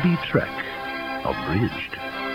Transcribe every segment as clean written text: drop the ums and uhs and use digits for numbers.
Moby Trek, abridged.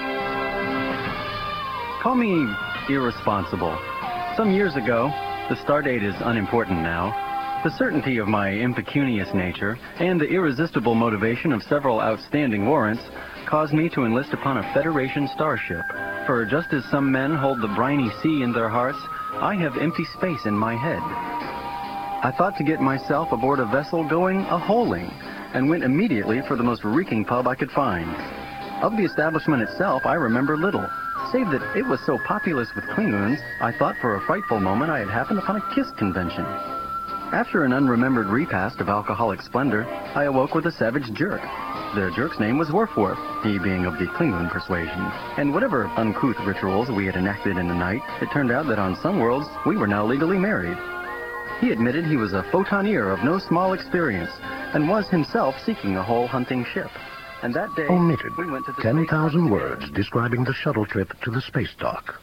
Call me irresponsible. Some years ago, the stardate is unimportant now, the certainty of my impecunious nature and the irresistible motivation of several outstanding warrants caused me to enlist upon a Federation starship. For just as some men hold the briny sea in their hearts, I have empty space in my head. I thought to get myself aboard a vessel going a-holing, and went immediately for the most reeking pub I could find. Of the establishment itself, I remember little, save that it was so populous with Klingons, I thought for a frightful moment I had happened upon a kiss convention. After an unremembered repast of alcoholic splendor, I awoke with a savage jerk. The jerk's name was Worf, he being of the Klingon persuasion. And whatever uncouth rituals we had enacted in the night, it turned out that on some worlds we were now legally married. He admitted he was a photonier of no small experience, and was himself seeking a hole-hunting ship. And that day, Omitted. we went to the 10,000 words describing the shuttle trip to the space dock.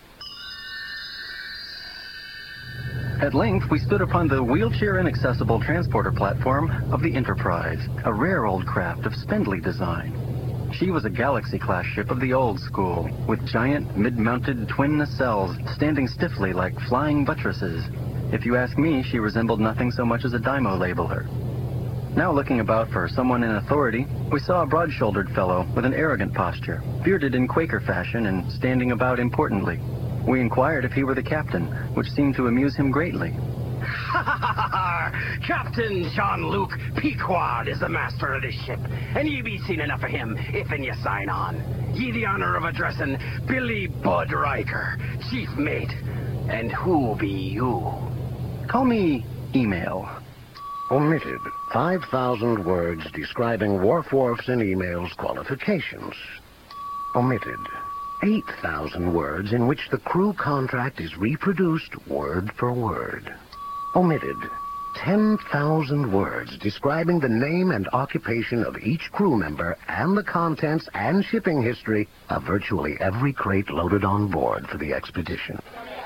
At length, we stood upon the wheelchair-inaccessible transporter platform of the Enterprise, a rare old craft of spindly design. She was a Galaxy-class ship of the old school, with giant, mid-mounted twin nacelles standing stiffly like flying buttresses. If you ask me, she resembled nothing so much as a Dymo labeler. Now looking about for someone in authority, we saw a broad-shouldered fellow with an arrogant posture, bearded in Quaker fashion and standing about importantly. We inquired if he were the captain, which seemed to amuse him greatly. Captain Jean-Luc Picard is the master of this ship, and ye be seen enough of him if and ye sign on. Ye the honor of addressing Billy Bud Riker, chief mate. And who be you? Call me Email. Omitted. 5,000 words describing Worf's and Email's qualifications. Omitted. 8,000 words in which the crew contract is reproduced word for word. Omitted. 10,000 words describing the name and occupation of each crew member and the contents and shipping history of virtually every crate loaded on board for the expedition.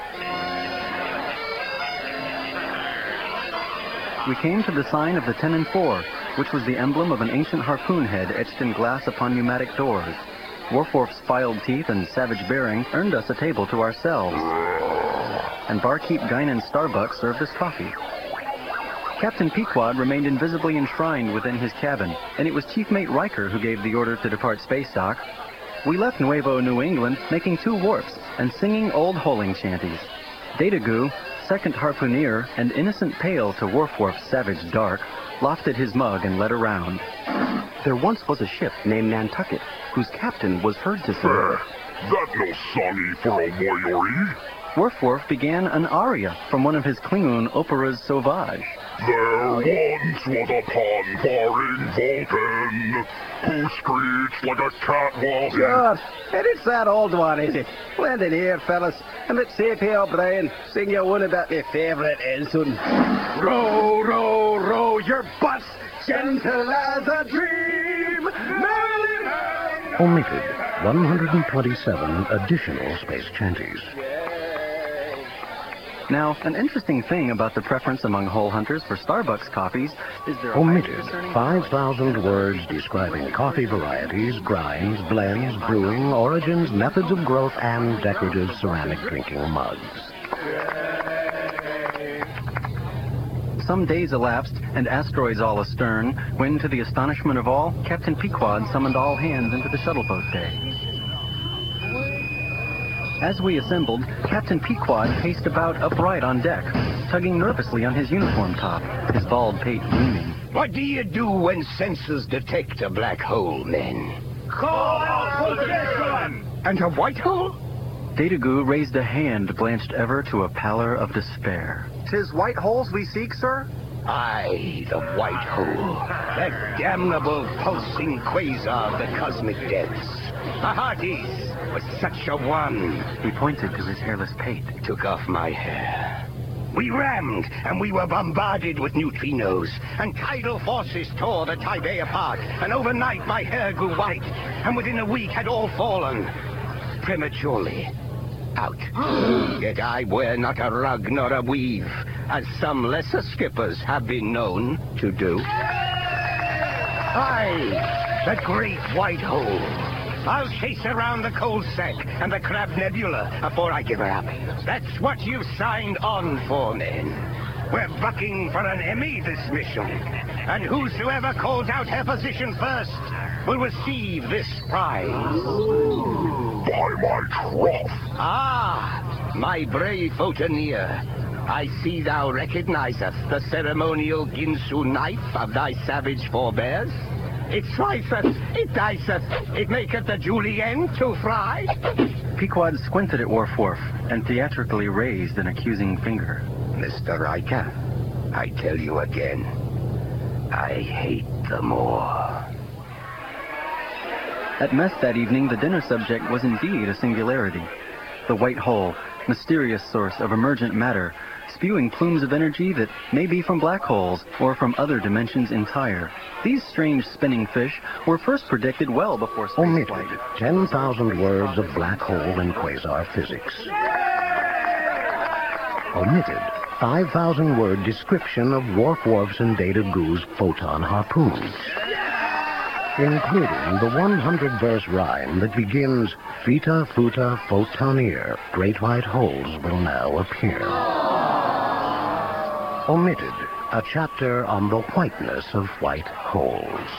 We came to the sign of the 10 and 4, which was the emblem of an ancient harpoon head etched in glass upon pneumatic doors. Worf's filed teeth and savage bearing earned us a table to ourselves, and barkeep Guinan Starbuck served us coffee. Captain Pequod remained invisibly enshrined within his cabin, and it was Chief Mate Riker who gave the order to depart space dock. We left Nuevo New England making 2 warps and singing old holing shanties. Datagoo, second harpooneer and innocent pale to Worf's savage dark, lofted his mug and led around. There once was a ship named Nantucket, whose captain was heard to say, That no songy for a warrior. Worf began an aria from one of his Klingon operas sauvage. There once was a pond-faring Vulcan who screeched like a cat while he... God, and it's that old one, is it? Lend it here, fellas, and let C.P. O'Brien sing you one about my favourite ensign. Row, row, row your butts, gentle as a dream. Merrily, Omitted. 127 additional space chanties. Now, an interesting thing about the preference among hole hunters for Starbucks coffees is their Omitted. 5,000 words describing coffee varieties, grinds, blends, brewing, origins, methods of growth, and decorative ceramic drinking mugs. Some days elapsed, and asteroids all astern, when, to the astonishment of all, Captain Pequod summoned all hands into the shuttle boat bay. As we assembled, Captain Pequod paced about upright on deck, tugging nervously on his uniform top, his bald pate gleaming. what do you do when sensors detect a black hole, men? Call out position! And a white hole? Datagoo raised a hand blanched ever to a pallor of despair. 'Tis white holes we seek, sir? Aye, the white hole. That damnable pulsing quasar of the cosmic depths. A Hearties was such a one. He pointed to his hairless pate. Took off my hair. We rammed, and we were bombarded with neutrinos, and tidal forces tore the Taipei apart, and overnight my hair grew white, and within a week had all fallen. Prematurely. Out. Yet I wear not a rug nor a weave, as some lesser skippers have been known to do. Aye, That great white hole. I'll chase around the coal sack and the Crab Nebula before I give her up. That's what you signed on for, men. We're bucking for an Emmy this mission. And whosoever calls out her position first will receive this prize. By my trough. Ah, my brave Photoneer. I see thou recognizest the ceremonial Ginsu knife of thy savage forebears. It sliceth, it diceth, it maketh the julienne to fry. Pequod squinted at Warforf and theatrically raised an accusing finger. Mr. Riker, I tell you again, I hate the Moor. At mess that evening, the dinner subject was indeed a singularity. The white hole, mysterious source of emergent matter, spewing plumes of energy that may be from black holes or from other dimensions entire. These strange spinning fish were first predicted well before Omitted spaceflight. 10,000 words of black hole and quasar physics. Omitted 5,000-word description of Warforf's and Data Goo's photon harpoons. Including the 100-verse rhyme that begins, Fita Futa Photonier, great white holes will now appear. Omitted a chapter on the whiteness of white holes.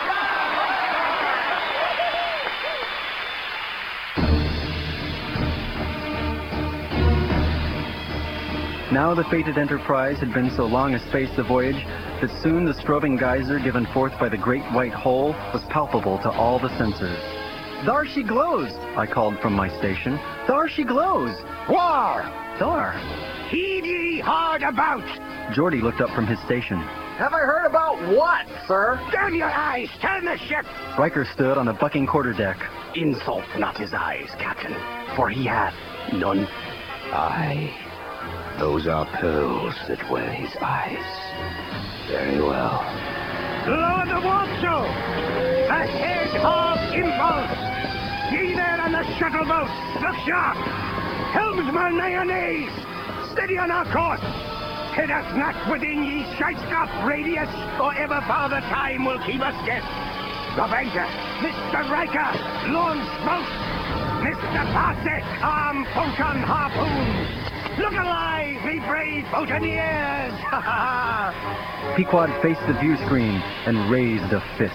Now the fated Enterprise had been so long a space the voyage that soon the strobing geyser given forth by the great white hole was palpable to all the senses. "Thar she glows!" I called from my station. "Thar she glows!" War! "Thar!" Heed ye hard about! Geordi looked up from his station. Have I heard about what, sir? Damn your eyes! Turn the ship! Riker stood on the bucking quarterdeck. Insult not his eyes, Captain, for he hath none. Aye, those are pearls that wear his eyes. Very well. Lower the warp show! Ahead of impulse! Ye there on the shuttle boat, look sharp! Helmsman mayonnaise! Steady on our course! Head us not within ye shite-scoff radius, or ever farther time will keep us guessed. Ravager, Mr. Riker, launch boat! Mr. Parsec, arm photon harpoons! Look alive, me brave photoneers! Ha ha ha! Pequod faced the view screen and raised a fist.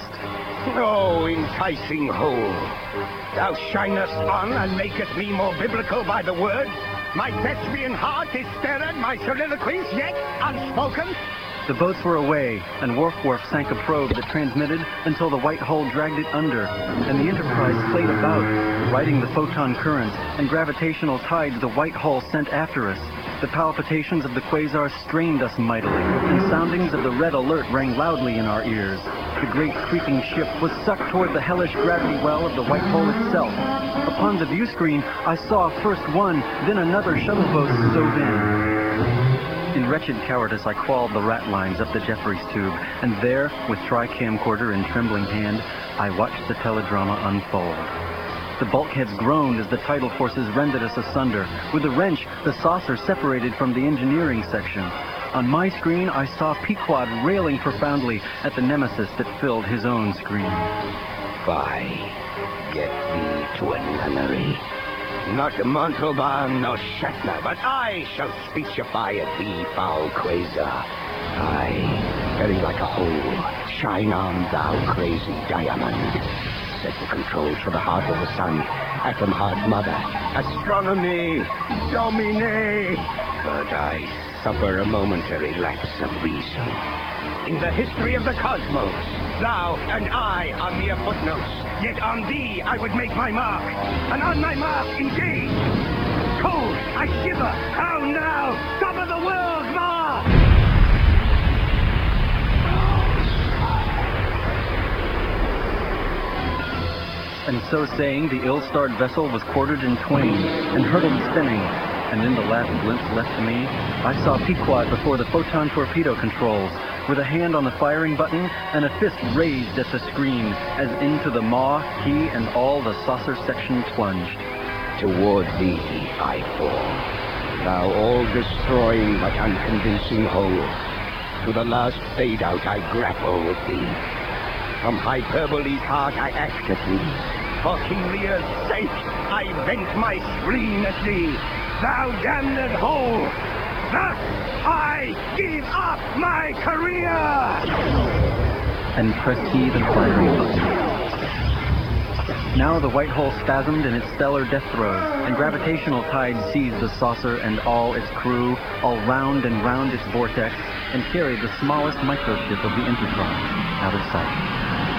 Oh, enticing hole! Thou shinest on and makest me more biblical by the word. My thespian heart is stirred, my soliloquies yet unspoken. The boats were away, and Warforf sank a probe that transmitted until the white hole dragged it under, and the Enterprise played about, riding the photon currents and gravitational tides the white hole sent after us. The palpitations of the quasar strained us mightily, and soundings of the red alert rang loudly in our ears. The great creeping ship was sucked toward the hellish gravity well of the white hole itself. Upon the view screen, I saw first one, then another shuttle boat stove in. In wretched cowardice, I crawled the rat lines up the Jeffries tube, and there, with tri-camcorder in trembling hand, I watched the teledrama unfold. The bulkheads groaned as the tidal forces rended us asunder. With a wrench, the saucer separated from the engineering section. On my screen, I saw Pequod railing profoundly at the nemesis that filled his own screen. Fie, get thee to a nunnery. Not Montalban nor Shatner, but I shall speechify at thee, foul quasar. Aye, very like a hole. Shine on, thou crazy diamond. Set the controls for the heart of the sun. Atom heart mother. Astronomy. Domine. But I suffer a momentary lapse of reason. In the history of the cosmos, thou and I are mere footnotes. Yet on thee I would make my mark. And on my mark, engage. Cold, I shiver. How now? Top of the world, Ma! And so saying, the ill-starred vessel was quartered in twain and hurtled spinning. And in the last glimpse left to me, I saw Pequod before the photon torpedo controls, with a hand on the firing button and a fist raised at the screen, as into the maw he and all the saucer section plunged. Toward thee I fall, thou all-destroying but unconvincing hole. To the last fade-out I grapple with thee. from Hyperbole's heart I ask of thee. For King Lear's sake, I vent my spleen at thee, thou damned hole! Thus I give up my career! And pressed he the firing button. Now the white hole spasmed in its stellar death throes, and gravitational tides seized the saucer and all its crew, all round and round its vortex, and carried the smallest microship of the Enterprise out of sight.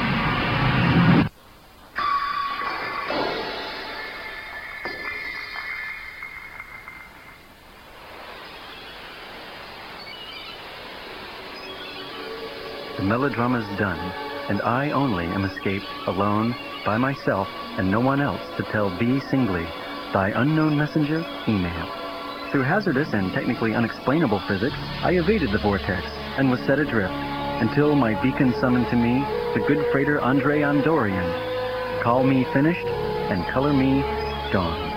The melodrama's done, and I only am escaped, alone, by myself, and no one else to tell thee singly, thy unknown messenger, email. Through hazardous and technically unexplainable physics, I evaded the vortex, and was set adrift, until my beacon summoned to me the good freighter Andre Andorian. Call me finished, and color me gone.